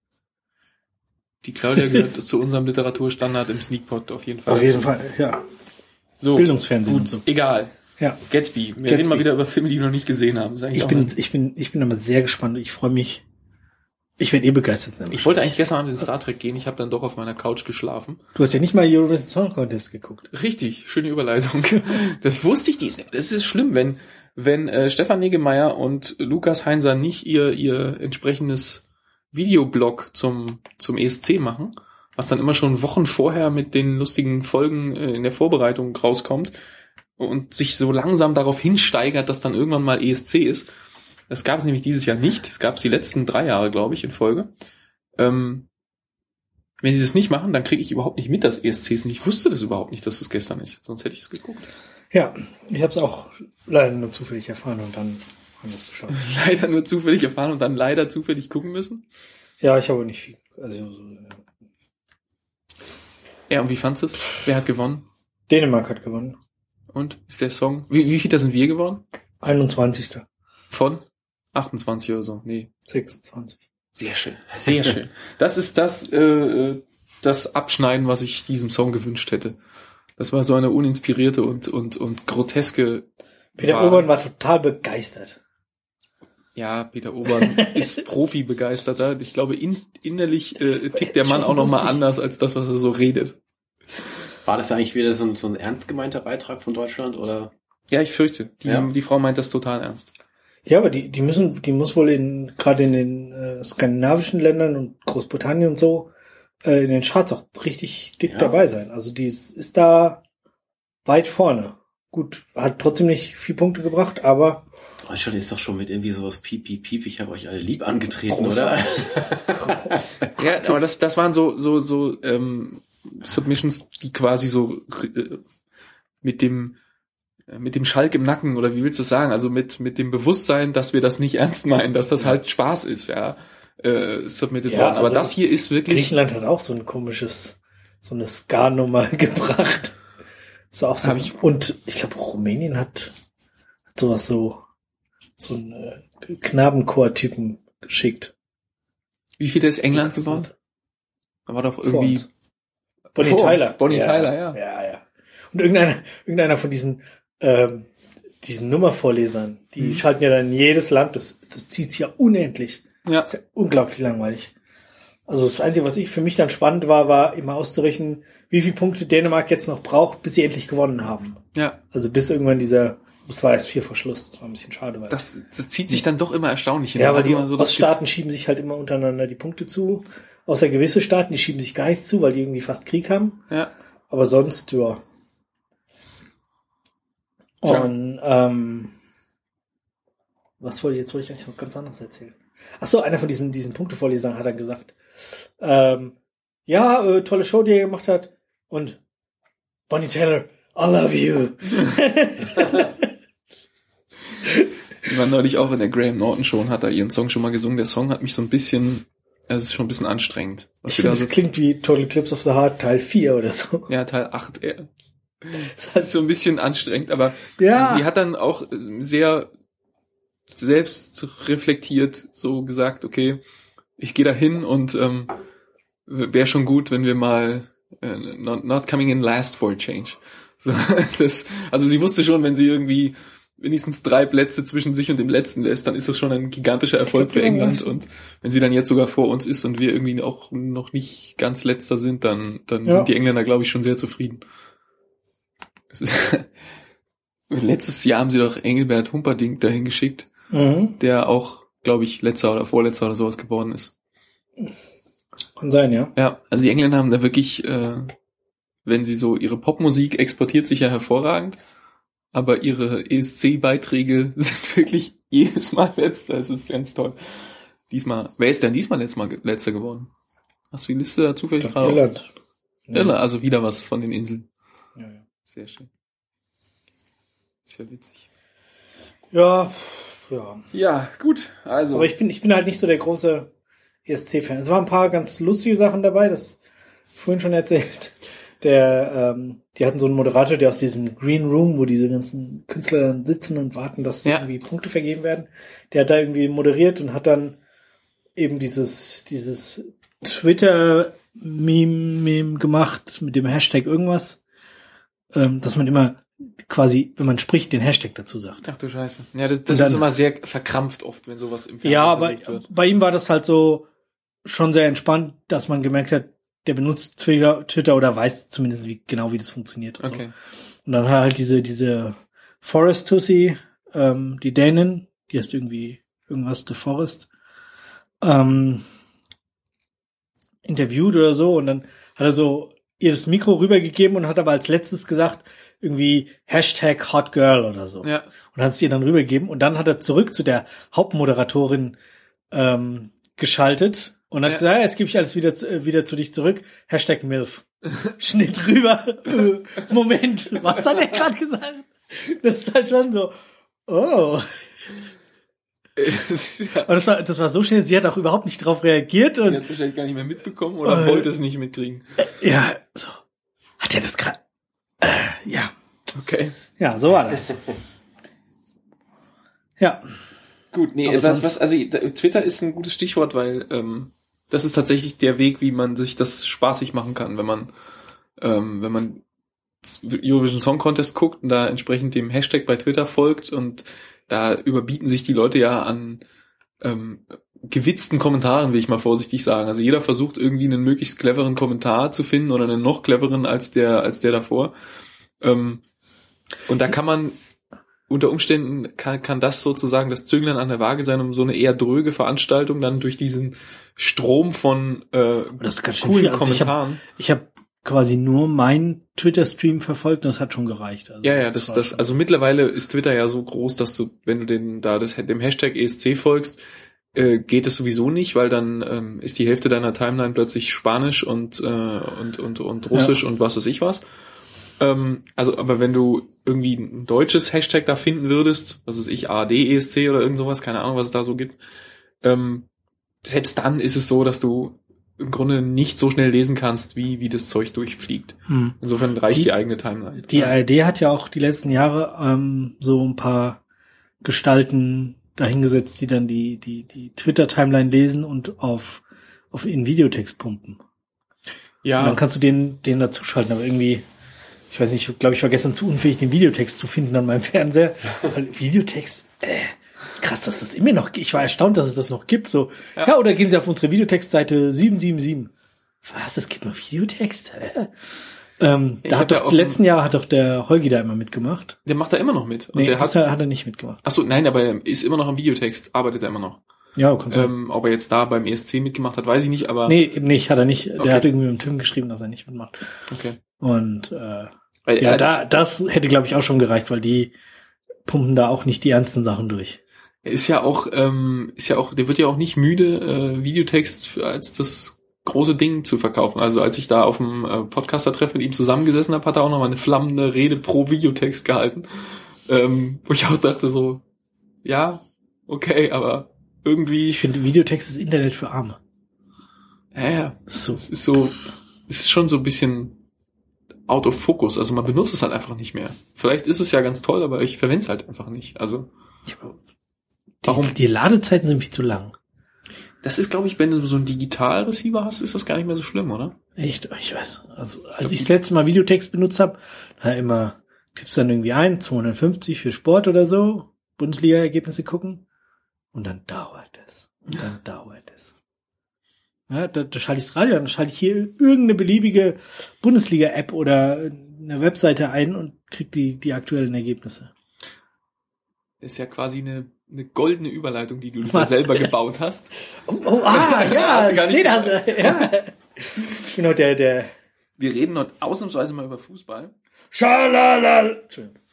Die Claudia gehört zu unserem Literaturstandard im Sneakpot auf jeden Fall. Auf jeden Fall, ja. So, Bildungsfernsehen gut, und so. Egal. Ja. Gatsby. Wir reden mal wieder über Filme, die wir noch nicht gesehen haben. Ich bin aber sehr gespannt. Ich freue mich. Ich werde begeistert sein. Ich wollte eigentlich gestern Abend in Star Trek gehen. Ich habe dann doch auf meiner Couch geschlafen. Du hast ja nicht mal Eurovision Song Contest geguckt. Richtig, schöne Überleitung. Das wusste ich nicht. Das ist schlimm, wenn Stefan Niggemeier und Lukas Heinzer nicht ihr entsprechendes Videoblog zum ESC machen, was dann immer schon Wochen vorher mit den lustigen Folgen in der Vorbereitung rauskommt und sich so langsam darauf hinsteigert, dass dann irgendwann mal ESC ist. Das gab es nämlich dieses Jahr nicht. Es gab es die letzten 3 Jahre, glaube ich, in Folge. Wenn sie das nicht machen, dann kriege ich überhaupt nicht mit, dass ESC ist. Und ich wusste das überhaupt nicht, dass es gestern ist. Sonst hätte ich es geguckt. Ja, ich habe es auch leider nur zufällig erfahren und dann haben wir es geschaut. Leider nur zufällig erfahren und dann leider zufällig gucken müssen? Ja, ich habe nicht viel. Also, Ja, und wie fandst du es? Wer hat gewonnen? Dänemark hat gewonnen. Und? Ist der Song? Wie viel da sind wir geworden? 21. Von? 28 oder so? Nee. 26. Sehr schön. Sehr schön. Das ist das Abschneiden, was ich diesem Song gewünscht hätte. Das war so eine uninspirierte und groteske... Peter Urban war total begeistert. Ja, Peter Urban ist Profi-begeisterter. Ich glaube, innerlich tickt der Mann auch nochmal anders als das, was er so redet. War das eigentlich wieder so ein ernst gemeinter Beitrag von Deutschland, oder? Ja, ich fürchte. Die Frau meint das total ernst. Ja, aber die muss wohl gerade in den skandinavischen Ländern und Großbritannien und so in den Charts auch richtig dick dabei sein. Also die ist da weit vorne. Gut, hat trotzdem nicht 4 Punkte gebracht, aber Deutschland ist doch schon mit irgendwie sowas piep, ich habe euch alle lieb angetreten, oder? Ja, aber das waren so Submissions, die quasi so mit dem Schalk im Nacken, oder wie willst du sagen, also mit dem Bewusstsein, dass wir das nicht ernst meinen, dass das halt Spaß ist, ja, submitted worden. Aber also das hier ist wirklich... Griechenland hat auch so eine Ska-Nummer gebracht. Ist auch so. Und ich glaube, Rumänien hat sowas so einen Knabenchor-Typen geschickt. Wie viel ist England geworden? Da war doch irgendwie... Bonnie Tyler. Bonnie Tyler, ja. Ja. Und irgendeiner von diesen Nummervorlesern, die schalten ja dann in jedes Land, das zieht's ja unendlich. Ja. Das ist ja unglaublich langweilig. Also das Einzige, was für mich dann spannend war immer auszurechnen, wie viele Punkte Dänemark jetzt noch braucht, bis sie endlich gewonnen haben. Ja. Also bis irgendwann das war erst 4 vor Schluss, das war ein bisschen schade. Weil das zieht sich dann doch immer erstaunlich hin. Ja, weil die Oststaaten schieben sich halt immer untereinander die Punkte zu. Außer gewisse Staaten, die schieben sich gar nichts zu, weil die irgendwie fast Krieg haben. Ja. Aber sonst, ja. Und was wollte ich eigentlich noch ganz anderes erzählen? Ach so, einer von diesen Punktevorlesern hat dann gesagt, tolle Show, die er gemacht hat, und Bonnie Tyler, I love you. Die war neulich auch in der Graham Norton Show und hat da ihren Song schon mal gesungen. Der Song hat mich so ein bisschen, es ist schon ein bisschen anstrengend. Ich finde, das klingt wie Total Eclipse of the Heart Teil 4 oder so. Ja, Teil 8 eher. Das ist so ein bisschen anstrengend, aber ja. Sie hat dann auch sehr selbst reflektiert so gesagt, okay, ich gehe da hin und wäre schon gut, wenn wir mal not coming in last for a change. So, also sie wusste schon, wenn sie irgendwie wenigstens 3 Plätze zwischen sich und dem letzten lässt, dann ist das schon ein gigantischer Erfolg für England. Und wenn sie dann jetzt sogar vor uns ist und wir irgendwie auch noch nicht ganz letzter sind, dann sind die Engländer, glaube ich, schon sehr zufrieden. Letztes Jahr haben sie doch Engelbert Humperdinck dahin geschickt, der auch, glaube ich, letzter oder vorletzter oder sowas geworden ist. Kann sein, ja. Ja, also die Engländer haben da wirklich, wenn sie so, ihre Popmusik exportiert sich ja hervorragend, aber ihre ESC-Beiträge sind wirklich jedes Mal letzter. Es ist ganz toll. Wer ist denn diesmal letzter geworden? Hast du die Liste da zufällig gerade? Irland. Irland, also wieder was von den Inseln. Ja. Sehr schön. Ist ja witzig. Ja. Ja, gut. Also. Aber ich bin halt nicht so der große ESC-Fan. Es waren ein paar ganz lustige Sachen dabei, das vorhin schon erzählt. Die hatten so einen Moderator, der aus diesem Green Room, wo diese ganzen Künstler dann sitzen und warten, dass irgendwie Punkte vergeben werden. Der hat da irgendwie moderiert und hat dann eben dieses Twitter-Meme gemacht mit dem Hashtag irgendwas, dass man immer quasi, wenn man spricht, den Hashtag dazu sagt. Ach du Scheiße. Ja, das ist immer sehr verkrampft oft, wenn sowas im Fernsehen versucht wird. Bei ihm war das halt so schon sehr entspannt, dass man gemerkt hat, der benutzt Twitter oder weiß zumindest wie das funktioniert. Und okay. So. Und dann halt diese Forest Tussi, die Dänin, die heißt irgendwie irgendwas The Forest, interviewt oder so, und dann hat er so ihr das Mikro rübergegeben und hat aber als letztes gesagt, irgendwie Hashtag Hot Girl oder so. Ja. Und hat es ihr dann rübergegeben und dann hat er zurück zu der Hauptmoderatorin geschaltet und hat gesagt, jetzt gebe ich alles wieder zu dich zurück. Hashtag MILF. Schnitt rüber. Moment, was hat er gerade gesagt? Das ist halt schon so, oh. Und das war so schnell, sie hat auch überhaupt nicht drauf reagiert. Und sie hat es wahrscheinlich gar nicht mehr mitbekommen oder wollte es nicht mitkriegen. Ja, so. Hat er das gerade? Ja. Okay. Ja, so war das. Ja. Gut, nee, also Twitter ist ein gutes Stichwort, weil das ist tatsächlich der Weg, wie man sich das spaßig machen kann, wenn man Eurovision Song Contest guckt und da entsprechend dem Hashtag bei Twitter folgt, und da überbieten sich die Leute ja an gewitzten Kommentaren, will ich mal vorsichtig sagen. Also jeder versucht irgendwie einen möglichst cleveren Kommentar zu finden oder einen noch cleveren als der davor. Und da kann man unter Umständen kann das sozusagen das Zünglein an der Waage sein, um so eine eher dröge Veranstaltung dann durch diesen Strom von coolen Kommentaren. Ich hab quasi nur meinen Twitter-Stream verfolgt und das hat schon gereicht. Also, also mittlerweile ist Twitter ja so groß, dass du, wenn du dem Hashtag ESC folgst, geht es sowieso nicht, weil dann ist die Hälfte deiner Timeline plötzlich Spanisch und Russisch und was weiß ich was. Also, aber wenn du irgendwie ein deutsches Hashtag da finden würdest, was weiß ich, ARD, ESC oder irgend sowas, keine Ahnung, was es da so gibt, selbst dann ist es so, dass du im Grunde nicht so schnell lesen kannst, wie das Zeug durchfliegt. Insofern reicht die eigene Timeline. Die ARD hat ja auch die letzten Jahre so ein paar Gestalten dahingesetzt, die dann die Twitter-Timeline lesen und auf in Videotext pumpen. Ja. Und dann kannst du den dazuschalten, aber irgendwie, ich weiß nicht, ich glaube, ich war gestern zu unfähig, den Videotext zu finden an meinem Fernseher. Weil Videotext, krass, dass das immer noch, ich war erstaunt, dass es das noch gibt, so. Ja, oder gehen Sie auf unsere Videotextseite 777. Was, es gibt noch Videotext? Da hat doch, die letzten Jahre hat doch der Holgi da immer mitgemacht. Der macht da immer noch mit. Und nee, der hat er nicht mitgemacht. Achso, nein, aber er ist immer noch am Videotext, arbeitet er immer noch. Ja, kann sein. Ob er jetzt da beim ESC mitgemacht hat, weiß ich nicht, aber... Nee, eben nicht, hat er nicht. Okay. Der hat irgendwie mit dem Tim geschrieben, dass er nicht mitmacht. Okay. Und das hätte, glaube ich, auch schon gereicht, weil die pumpen da auch nicht die ernsten Sachen durch. Er ist ja auch, der wird ja auch nicht müde, Videotext als das große Ding zu verkaufen. Also als ich da auf dem Podcaster-Treffen mit ihm zusammengesessen habe, hat er auch noch mal eine flammende Rede pro Videotext gehalten. Wo ich auch dachte so, ja, okay, aber irgendwie... Ich finde, Videotext ist Internet für Arme. Ja, es ist schon so ein bisschen out of focus. Also man benutzt es halt einfach nicht mehr. Vielleicht ist es ja ganz toll, aber ich verwende es halt einfach nicht. Also warum? Die Ladezeiten sind viel zu lang. Das ist, glaube ich, wenn du so einen Digital-Receiver hast, ist das gar nicht mehr so schlimm, oder? Echt? Ich weiß. Also als ich das letzte Mal Videotext benutzt habe, tippst dann irgendwie ein, 250 für Sport oder so, Bundesliga-Ergebnisse gucken, und dann dauert es. Ja, da schalte ich das Radio an, dann schalte ich hier irgendeine beliebige Bundesliga-App oder eine Webseite ein und krieg die aktuellen Ergebnisse. Das ist ja quasi eine goldene Überleitung, die du selber gebaut hast. Ja, ich sehe das. Ja. Ich bin heute der... Wir reden heute ausnahmsweise mal über Fußball. Schalalal.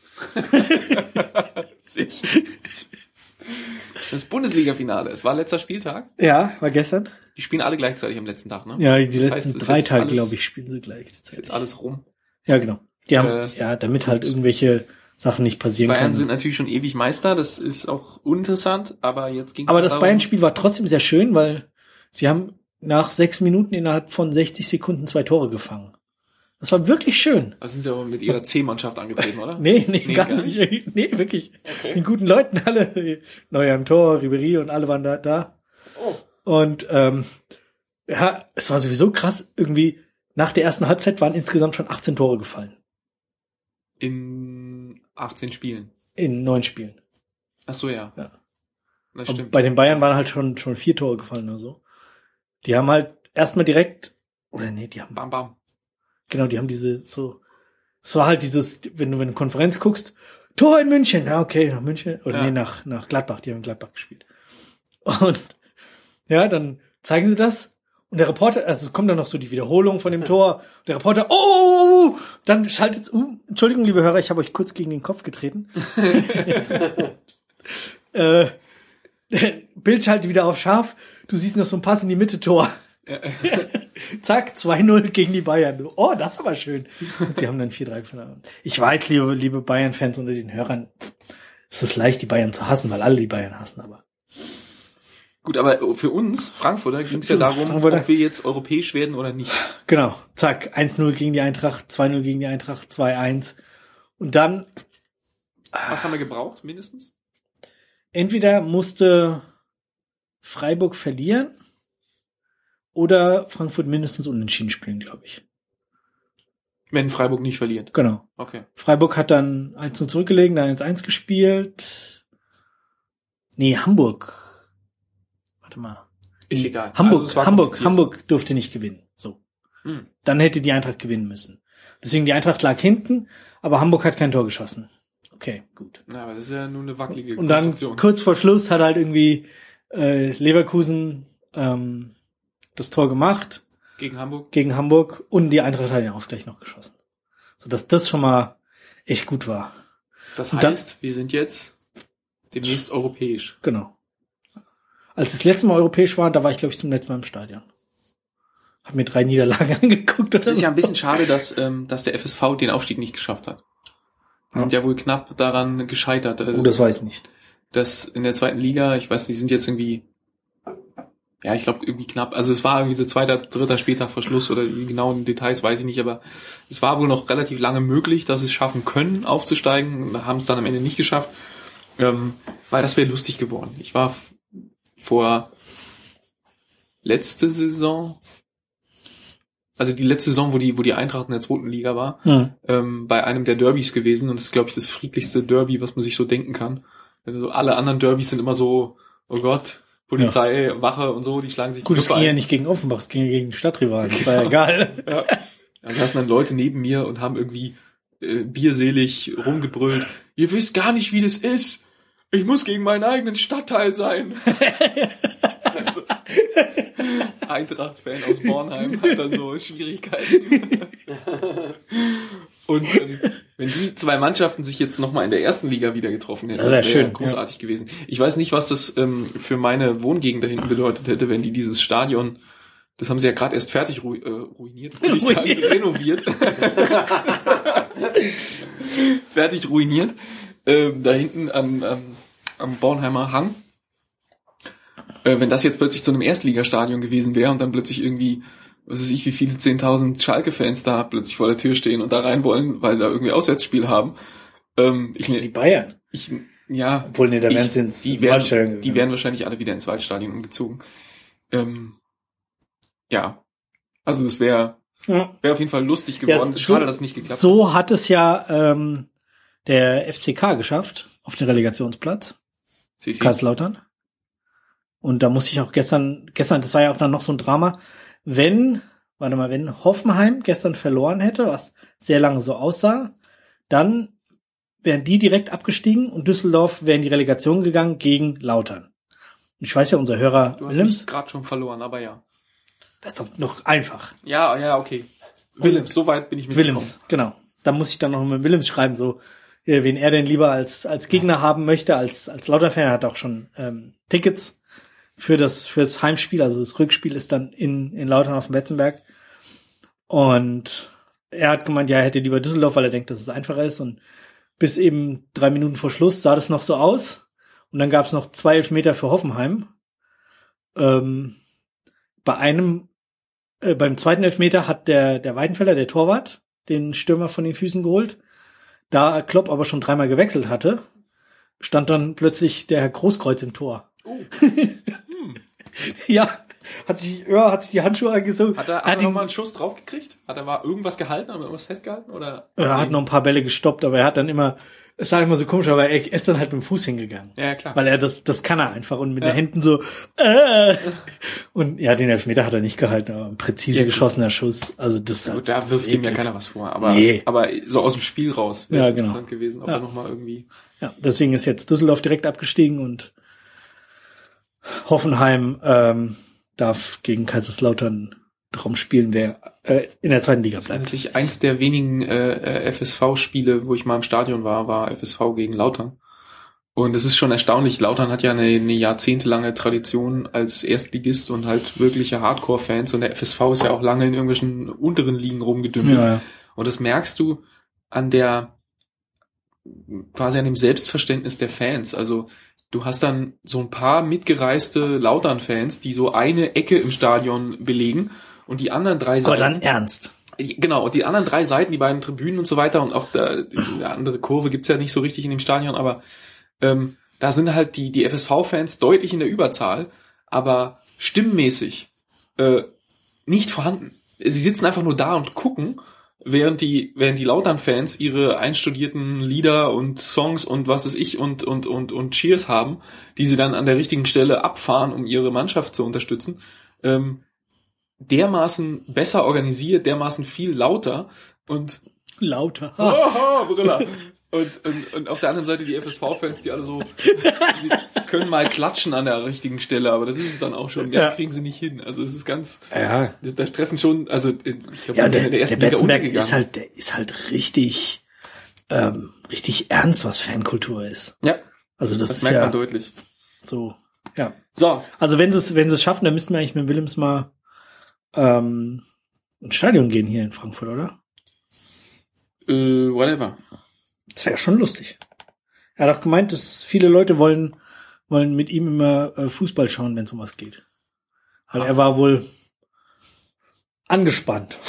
Sehr schön. Das Bundesliga-Finale. Es war letzter Spieltag. Ja, war gestern. Die spielen alle gleichzeitig am letzten Tag, ne? Ja, die letzten 3 Tage, glaube ich, spielen sie gleichzeitig. Ist jetzt alles rum. Ja, genau. Die haben, damit halt irgendwelche Sachen nicht passieren können. Bayern sind natürlich schon ewig Meister, das ist auch uninteressant, aber jetzt ging es Aber das Bayern-Spiel war trotzdem sehr schön, weil sie haben nach 6 Minuten innerhalb von 60 Sekunden 2 Tore gefangen. Das war wirklich schön. Da sind sie aber mit ihrer C-Mannschaft angetreten, oder? Nee, gar nicht. Nee, wirklich. Okay. Den guten Leuten alle. Neuer im Tor, Ribéry und alle waren da. Oh. Und es war sowieso krass. Irgendwie nach der ersten Halbzeit waren insgesamt schon 18 Tore gefallen. In 18 Spielen? In 9 Spielen. Ach so, ja. Das stimmt. Bei den Bayern waren halt schon 4 Tore gefallen oder so. Die haben halt erstmal direkt, die haben... Bam, bam. Genau, die haben es war halt dieses, wenn du in eine Konferenz guckst, Tor in München, ja, okay, nach München, oder nach Gladbach, die haben in Gladbach gespielt. Und ja, dann zeigen sie das, und der Reporter, also kommt dann noch so die Wiederholung von dem Tor, und der Reporter, dann schaltet's Entschuldigung, liebe Hörer, ich habe euch kurz gegen den Kopf getreten. Bild schaltet wieder auf scharf, du siehst noch so einen Pass in die Mitte, Tor. Zack, 2-0 gegen die Bayern. Oh, das ist aber schön. Und sie haben dann 4-3 verloren. Ich weiß, liebe Bayern-Fans unter den Hörern, es ist leicht, die Bayern zu hassen, weil alle die Bayern hassen, aber. Gut, aber für uns, Frankfurter, ging es ja darum, ob wir jetzt europäisch werden oder nicht. Genau, zack, 1-0 gegen die Eintracht, 2-0 gegen die Eintracht, 2-1. Und dann... Was haben wir gebraucht, mindestens? Entweder musste Freiburg verlieren, oder Frankfurt mindestens unentschieden spielen, glaube ich. Wenn Freiburg nicht verliert. Genau. Okay. Freiburg hat dann 1-0 zurückgelegen, dann 1-1 gespielt. Nee, Hamburg. Warte mal. Ist egal. Hamburg durfte nicht gewinnen. So. Dann hätte die Eintracht gewinnen müssen. Deswegen die Eintracht lag hinten, aber Hamburg hat kein Tor geschossen. Okay, gut. Na, aber das ist ja nur eine wackelige Und dann kurz vor Schluss hat halt irgendwie Leverkusen das Tor gemacht. Gegen Hamburg. Und die Eintracht hat den Ausgleich noch geschossen. So dass das schon mal echt gut war. Das heißt, wir sind jetzt demnächst europäisch. Genau. als das letzte Mal europäisch war, da war ich, glaube ich, zum letzten Mal im Stadion. Hab mir 3 Niederlagen angeguckt. Das ist ja ein bisschen schade, dass der FSV den Aufstieg nicht geschafft hat. Die sind ja wohl knapp daran gescheitert. Also, das weiß ich nicht. Das in der zweiten Liga, ich weiß, die sind jetzt irgendwie, ja, ich glaube irgendwie knapp. Also es war irgendwie so 2., 3. Spieltag vor Schluss oder die genauen Details weiß ich nicht, aber es war wohl noch relativ lange möglich, dass sie es schaffen können, aufzusteigen. Haben es dann am Ende nicht geschafft, weil das wäre lustig geworden. Ich war vor letzte Saison, also die letzte Saison, wo die Eintracht in der 2. Liga war, bei einem der Derbys gewesen, und das ist, glaube ich, das friedlichste Derby, was man sich so denken kann. Also alle anderen Derbys sind immer so, oh Gott, Polizei, Wache und so, die schlagen sich gut, es ging ja nicht gegen Offenbach, es ging ja gegen Stadtrivalen, das war ja egal. Ja. Da saßen dann Leute neben mir und haben irgendwie bierselig rumgebrüllt, ihr wisst gar nicht, wie das ist. Ich muss gegen meinen eigenen Stadtteil sein. Also, Eintracht-Fan aus Bornheim hat dann so Schwierigkeiten. Und wenn die 2 Mannschaften sich jetzt nochmal in der 1. Liga wieder getroffen hätten, das wäre großartig gewesen. Ich weiß nicht, was das für meine Wohngegend da hinten bedeutet hätte, wenn die dieses Stadion, das haben sie ja gerade erst fertig ruiniert, würde ich sagen, renoviert. Fertig ruiniert. Da hinten am Bornheimer Hang. Wenn das jetzt plötzlich zu einem Erstligastadion gewesen wäre und dann plötzlich irgendwie, was weiß ich, wie viele 10.000 Schalke-Fans da plötzlich vor der Tür stehen und da rein wollen, weil sie da irgendwie Auswärtsspiel haben. Die Bayern. Obwohl, da wären sie ins Waldstadion gegangen. Die wären wahrscheinlich alle wieder ins Waldstadion umgezogen. Also das wäre auf jeden Fall lustig geworden. Ja, schade, dass es nicht geklappt hat. So hat es ja der FCK geschafft auf den Relegationsplatz. Kaiserslautern. Und da musste ich auch gestern, das war ja auch dann noch so ein Drama, wenn Hoffenheim gestern verloren hätte, was sehr lange so aussah, dann wären die direkt abgestiegen und Düsseldorf wäre in die Relegation gegangen gegen Lautern. Und ich weiß ja, unser Hörer Du hast mich gerade schon verloren, aber ja. Das ist doch noch einfach. Ja, okay. Willems, so weit bin ich mitgekommen. Willems, genau. Da muss ich dann noch mit Willems schreiben, so wen er denn lieber als Gegner haben möchte, als Lautern-Fan. Er hat auch schon Tickets für das Heimspiel, also das Rückspiel ist dann in Lautern auf dem Betzenberg. Und er hat gemeint, ja, er hätte lieber Düsseldorf, weil er denkt, dass es einfacher ist. Und bis eben 3 Minuten vor Schluss sah das noch so aus. Und dann gab es noch 2 Elfmeter für Hoffenheim. Beim zweiten Elfmeter hat der Weidenfeller, der Torwart, den Stürmer von den Füßen geholt. Da Klopp aber schon 3-mal gewechselt hatte, stand dann plötzlich der Herr Großkreuz im Tor. Oh. Ja, hat sich die Handschuhe angezogen. Hat er noch mal einen Schuss draufgekriegt? Hat er irgendwas gehalten, oder irgendwas festgehalten? Oder? Er hat noch ein paar Bälle gestoppt, aber er hat dann immer, es sah immer so komisch, aber er ist dann halt mit dem Fuß hingegangen. Ja, klar. Weil er das kann er einfach und mit den Händen so, und ja, den Elfmeter hat er nicht gehalten, aber ein präzise geschossener Schuss. Also das. Ja, gut, da wirft ihm ja keiner was vor, aber so aus dem Spiel raus wäre es interessant gewesen, ob er noch mal irgendwie. Ja, deswegen ist jetzt Düsseldorf direkt abgestiegen und Hoffenheim darf gegen Kaiserslautern darum spielen, wer in der 2. Liga bleibt. Eigentlich eins der wenigen FSV-Spiele, wo ich mal im Stadion war FSV gegen Lautern. Und es ist schon erstaunlich. Lautern hat ja eine jahrzehntelange Tradition als Erstligist und halt wirkliche Hardcore-Fans. Und der FSV ist ja auch lange in irgendwelchen unteren Ligen rumgedümpelt. Ja. Und das merkst du quasi an dem Selbstverständnis der Fans. Also du hast dann so ein paar mitgereiste Lautern-Fans, die so eine Ecke im Stadion belegen und die anderen 3 Seiten. Aber dann ernst. Genau, und die anderen 3 Seiten, die beiden Tribünen und so weiter und auch die andere Kurve gibt's ja nicht so richtig in dem Stadion, aber da sind halt die FSV-Fans deutlich in der Überzahl, aber stimmmäßig nicht vorhanden. Sie sitzen einfach nur da und gucken, während die Lautern-Fans ihre einstudierten Lieder und Songs und was weiß ich und Cheers haben, die sie dann an der richtigen Stelle abfahren, um ihre Mannschaft zu unterstützen, dermaßen besser organisiert, dermaßen viel lauter und lauter. Brilla. Und auf der anderen Seite die FSV-Fans, die alle so, sie können mal klatschen an der richtigen Stelle, aber das ist es dann auch schon, kriegen sie nicht hin. Also es ist ganz, da treffen schon, also ich glaube, der ersten Liga untergegangen. Der ist halt richtig ernst, was Fankultur ist. Ja. Also das ist merkt man deutlich. So, Ja. So. Also wenn sie es schaffen, dann müssten wir eigentlich mit Willems mal ins Stadion gehen hier in Frankfurt, oder? Whatever. Das wäre schon lustig. Er hat auch gemeint, dass viele Leute wollen mit ihm immer Fußball schauen, wenn es um was geht. Weil er war wohl angespannt.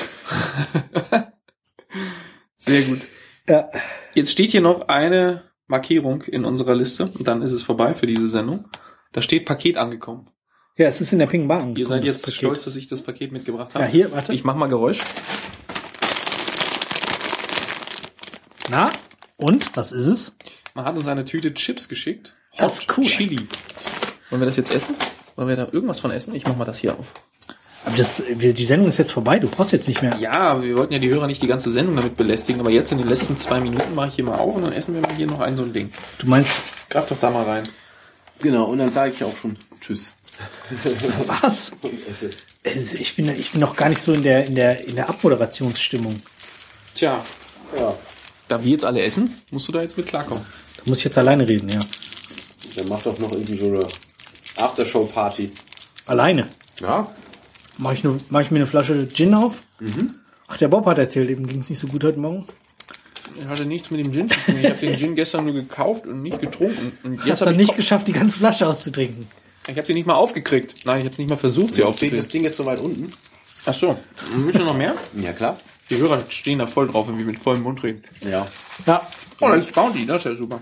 Sehr gut. Ja. Jetzt steht hier noch eine Markierung in unserer Liste und dann ist es vorbei für diese Sendung. Da steht Paket angekommen. Ja, es ist in der Ping Bar angekommen. Ihr seid jetzt stolz, dass ich das Paket mitgebracht habe. Ja, hier, warte. Ich mach mal Geräusch. Na? Und? Was ist es? Man hat uns eine Tüte Chips geschickt. Das ist cool. Chili. Wollen wir das jetzt essen? Wollen wir da irgendwas von essen? Ich mach mal das hier auf. Aber die Sendung ist jetzt vorbei. Du brauchst jetzt nicht mehr. Ja, wir wollten ja die Hörer nicht die ganze Sendung damit belästigen, aber jetzt in den letzten 2 Minuten mache ich hier mal auf und dann essen wir mal hier noch so ein Ding. Du meinst? Greif doch da mal rein. Genau, und dann sage ich auch schon Tschüss. Was? Ich bin noch gar nicht so in der Abmoderationsstimmung. Tja. Ja. Da wir jetzt alle essen, musst du da jetzt mit klarkommen. Da muss ich jetzt alleine reden, ja. Dann mach doch noch irgendwie so eine Aftershow-Party. Alleine? Ja. Mach ich mir eine Flasche Gin auf? Mhm. Ach, der Bob hat erzählt, eben ging es nicht so gut heute Morgen. Ich hatte nichts mit dem Gin zu tun. Ich habe den Gin gestern nur gekauft und nicht getrunken. Und jetzt habe ich nicht geschafft, die ganze Flasche auszutrinken. Ich habe sie nicht mal aufgekriegt. Nein, ich habe es nicht mal versucht, sie aufzukriegen. Das Ding ist so weit unten. Ach so. Willst du noch mehr? Ja, klar. Die Hörer stehen da voll drauf, wenn wir mit vollem Mund reden. Ja. Ja. Oh, das ist Bounty, das ist ja super.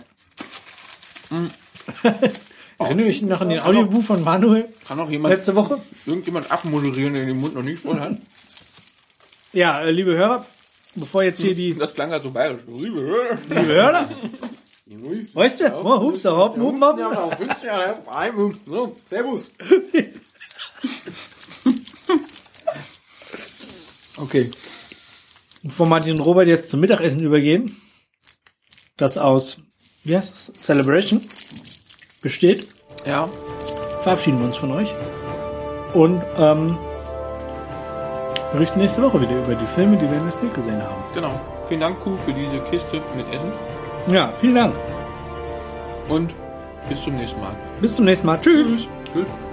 Erinnere dich noch an den Audiobuch von Manuel Kann auch jemand, letzte Woche? irgendjemand abmoderieren, der den Mund noch nicht voll hat? Ja, liebe Hörer, bevor jetzt hier die... Das klang halt so bayerisch. Liebe Hörer? Weißt du? Oh, hups, hopp, hopp, hopp. So, servus. Okay. Bevor Martin und Robert jetzt zum Mittagessen übergehen, das aus, wie heißt das? Celebration besteht, Ja. verabschieden wir uns von euch und berichten nächste Woche wieder über die Filme, die wir in der Sneak gesehen haben. Genau. Vielen Dank, Kuh, für diese Kiste mit Essen. Ja, vielen Dank. Und bis zum nächsten Mal. Bis zum nächsten Mal. Tschüss. Tschüss.